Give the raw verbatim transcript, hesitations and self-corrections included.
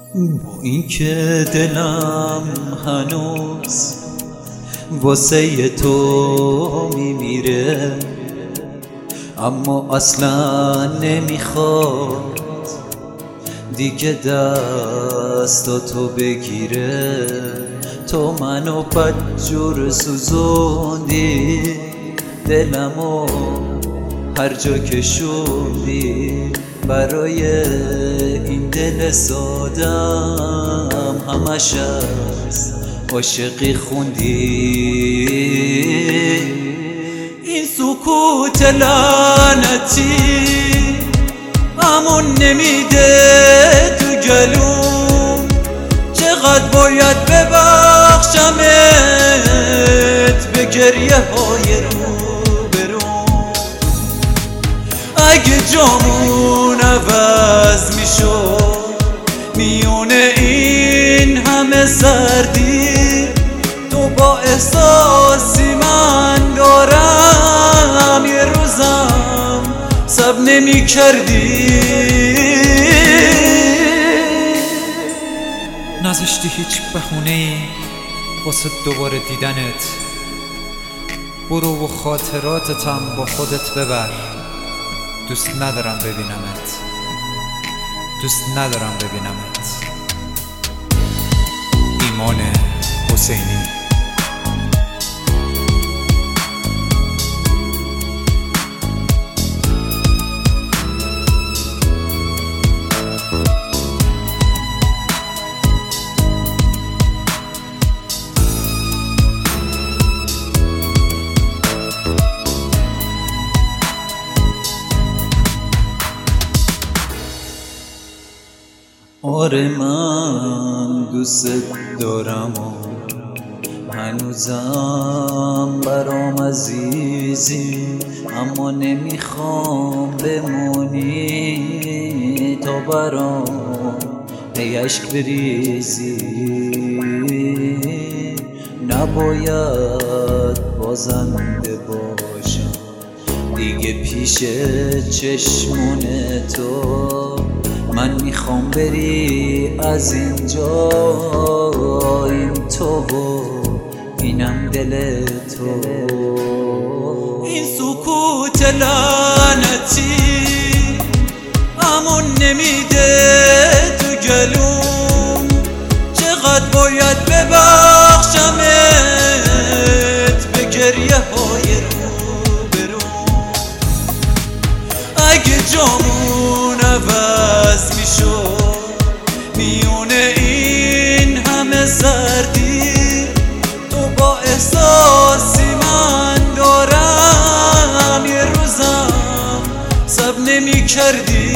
با این که دلم هنوز واسه تو میمیره، اما اصلا نمیخواد دیگه دستاتو بگیره. تو منو بدجور سوزوندی، دلمو هر جا کشوندی. برای این دل سادم همش از عاشقی خوندی. این سکوت لعنتی امون نمیده تو گلوم، چقدر باید ببخشمت به گریه های رو برون. اگه جامون عوض میشد میونه این همه سردی، تو با احساسی من دارم یه روزم سب نمی کردی. نذاشتی هیچ بهونه‌ای واسه دوباره دیدنت. برو و خاطراتتم با خودت ببر. دوست ندارم ببینمت، دوست ندارم ببینمت. ایمان حسینی. آره من دوست دارم و هنوزم برام عزیزی، اما نمیخوام بمونی تا برام ای عشق بریزی. نباید بازنده باشم دیگه پیش چشمون تو. من میخوام بری از اینجا، این تو و اینم دل تو. این سکوت لعنتی امون نمیده تو گلوم، چقدر باید ببخشمت به گریه های رو برون. اگه جامون عوض میشد میونه این همه سردی، تو با احساسی من دارم یه روزم سب نمی کردی.